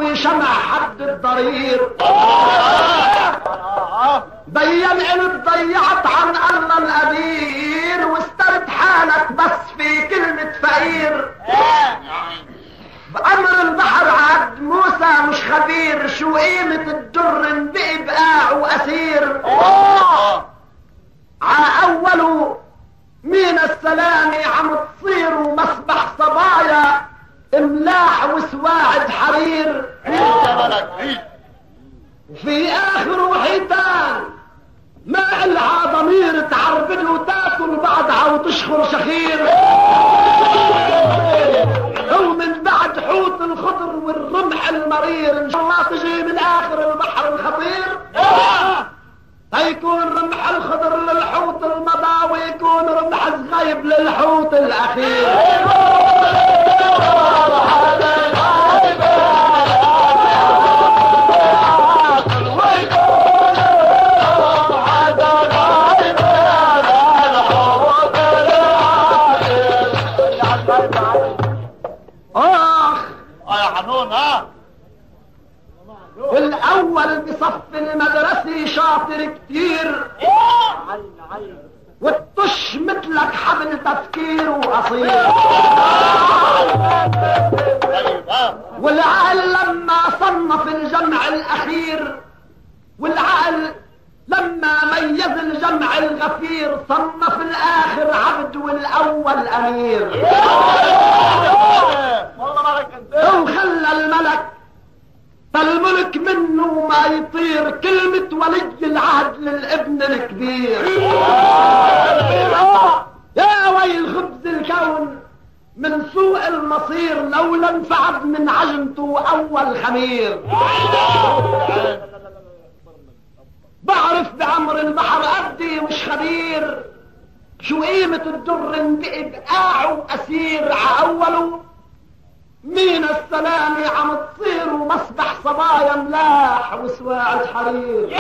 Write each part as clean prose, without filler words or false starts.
وضوي شمع حد الضرير. بين ان ضيعت عن الله القدير واسترد حالك بس في كلمة فقير. بأمر البحر عد موسى مش خبير شو قيمة الدر انبقي بقاع وأسير. أوله مين السلامي عم تصيروا مسبح صبايا املاح وسواعد حرير. وفي آخر حيتان ما إلها ضمير تعربد وتاكل بعدها وتشخر شخير. ومن بعد حوت الخضر والرمح المرير ان شاء الله تجي من آخر البحر الخطير. هيكون رمح الخضر للحوت المضى ويكون رمح الغيب للحوت الأخير. الأول بصف المدرسي شاطر كتير والطش مثلك حبل تفكير وقصير. والعقل لما صنف الجمع الأخير والعقل لما ميز الجمع الغفير صنف الآخر عبد والأول أمير. وخلى الملك فالملك منه ما يطير كلمة ولي العهد للابن الكبير. يا ويل خبز الكون من سوء المصير لولا انفعد من عجنته أول خمير. بعرف بعمر البحر قدي مش خبير شو قيمة الدر انبقي بقاع وأسير. عأوله مين السلامي عم تصير ومسبح صبايا ملاح وسواعد حرير.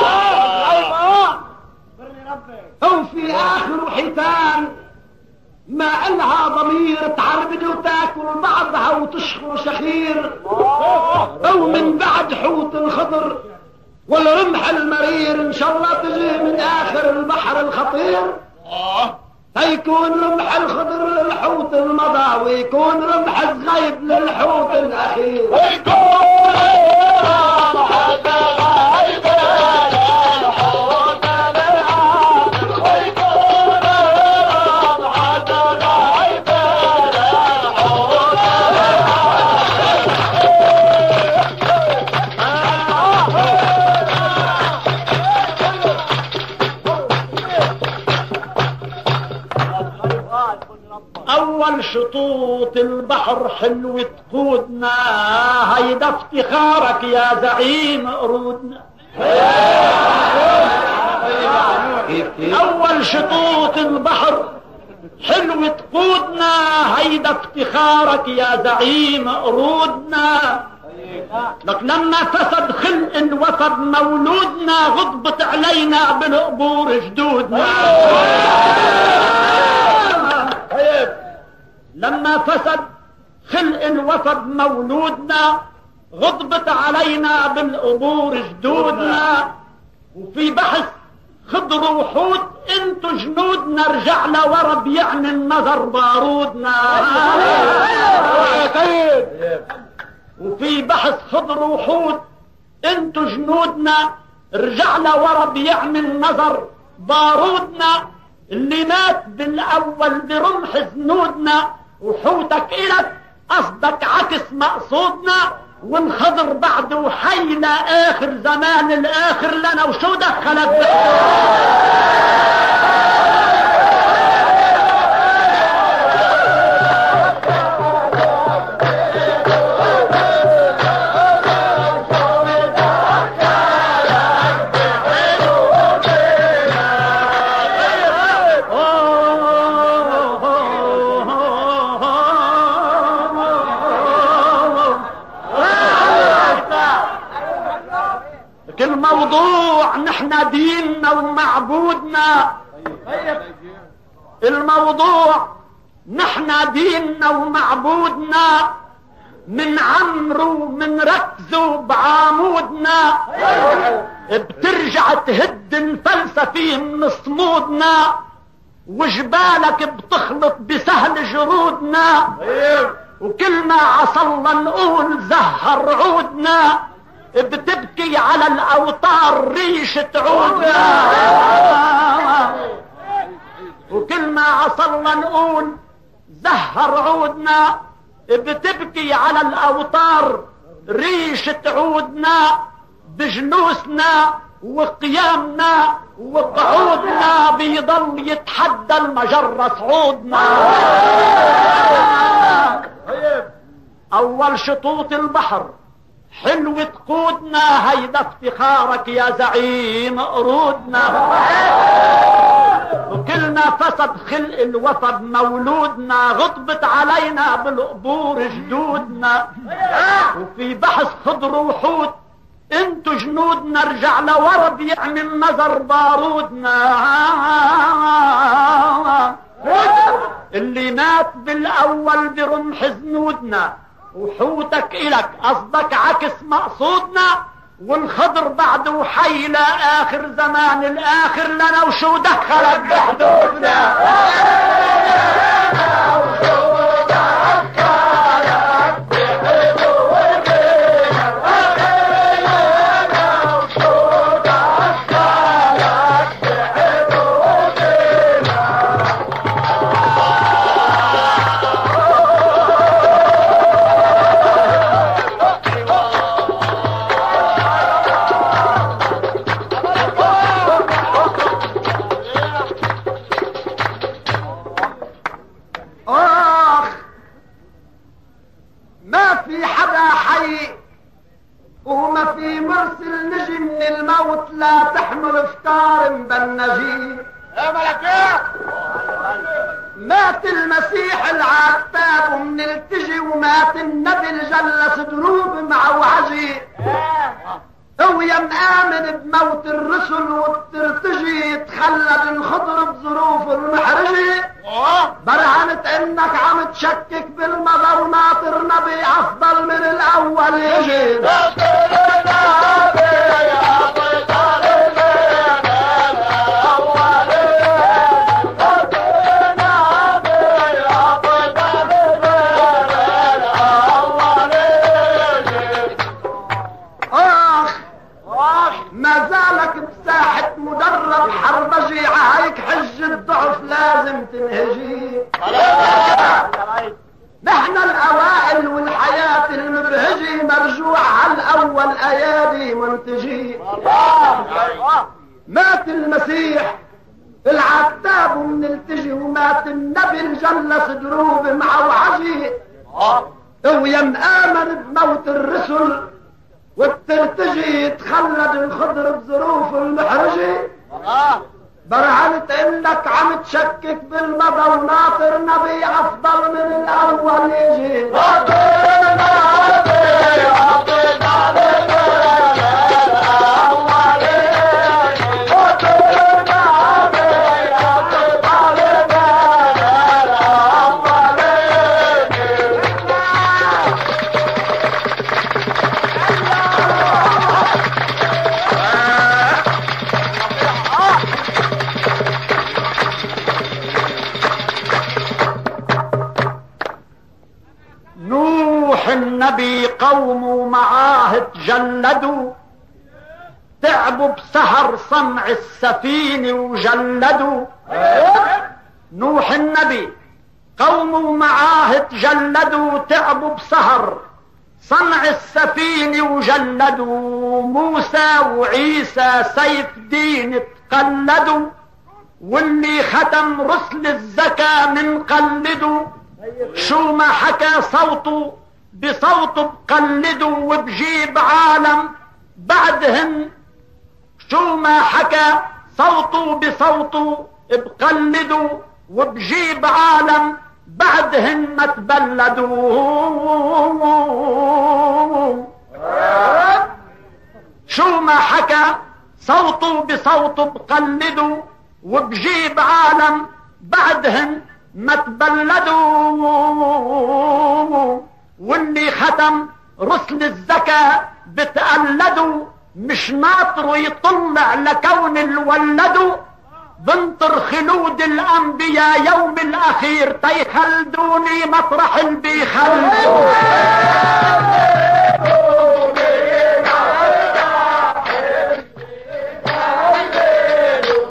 وفي آخر حيتان ما إلها ضمير تعربد وتاكل بعضها وتشخر شخير. ومن بعد حوت الخضر والرمح المرير ان شاء الله تجي من آخر البحر الخطير. هيكون رمح الخضر للحوت المضى ويكون رمح الغيب للحوت الأخير. أول شطوط البحر حلو تقودنا هيدا افتخارك يا زعيم قرودنا. أول شطوط البحر حلو تقودنا هيدا افتخارك يا زعيم قرودنا. لك لما فسد خلق وفد مولودنا غضبت علينا بالقبور جدودنا. لما فسد خلق وفد مولودنا غضبت علينا بالقبور جدودنا. وفي بحث خضر وحوت انتو جنودنا رجع لورا بيعني النظر بارودنا. وفي بحث خضر وحوت انتو جنودنا رجع لورا بيعني النظر بارودنا. اللي مات بالاول برمح زنودنا وحوتك إلك قصدك عكس مقصودنا. والخضر بعده حي لآخر زمان الآخر لنا وشو دخلت الموضوع نحن ديننا ومعبودنا. الموضوع نحن ديننا ومعبودنا من عمرو ومن نركزوا بعمودنا بترجع تهد الفلسفة من صمودنا، وجبالك بتخلط بسهل جرودنا، وكل ما عصلنا نقول زهر عودنا، بتبكي على الاوتار ريشة عودنا، وكل ما عصلنا نقول زهر عودنا، بتبكي على الاوتار ريشة عودنا، بجنوسنا وقيامنا وقعودنا بيضل يتحدى المجرة صعودنا. اول شطوط البحر حلو تقودنا، هيدا افتخارك يا زعيم قرودنا، وكلنا فسد خلق الوفد مولودنا، غضبت علينا بالقبور جدودنا، وفي بحث خضر وحوت انتو جنودنا، رجع لورا بيعمل نظر بارودنا، اللي مات بالاول برمح زنودنا، وحوتك الك قصدك عكس مقصودنا، والخضر بعده حي لاخر زمان الاخر لنا، وشو دخلك بحدودنا؟ لا تحمل افكار بالنجيب يا ملكيه. مات المسيح العتاب ومنلتجي، ومات النبي الجلس دروب مع وعجي، هو يا مآمن بموت الرسل وترتجي، تخلد الخضر بظروف المحرجي، برهنت انك عم تشكك بالمضى، وناطر نبي افضل من الاول يجي. ما زالك بساحة مدرب حربجي، عهيك حج الضعف لازم تنهجي. نحن الاوائل والحياة المبهجي، مرجوع على الاول ايادي منتجي. مات المسيح العتاب ومنلتجي، ومات النبي الجلس دروب مع وعجي، ويا مآمن بموت الرسل وبترتجي، تخلد الخضر بظروف المحرجي، برهنت انك عم تشكك بالمضى، وناطر نبي افضل من الاول يجي. النبي قوم معاه تجلدوا، تعبوا بسهر صنع السفينة وجلدوا. نوح النبي قوم معاه تجلدوا، تعبوا بسهر صنع السفينة وجلدوا. موسى وعيسى سيف دين تقلدوا، واللي ختم رسل الزكاة من قلدوا. شو ما حكى صوته بصوته بقلدوا، وبجيب عالم بعدهن. شو ما حكى صوته بصوته بقلدوا، وبجيب عالم بعدهن ما تبلدوا. شو ما حكى صوته بصوته بقلدوا، وبجيب عالم بعدهن ما تبلدوا. واللي ختم رسل الزكاة بتقلدوا مش ناطروا يطلع لكون الولدوا بنطر خلود الانبياء يوم الاخير تيخلدوني مطرح البيخلدوا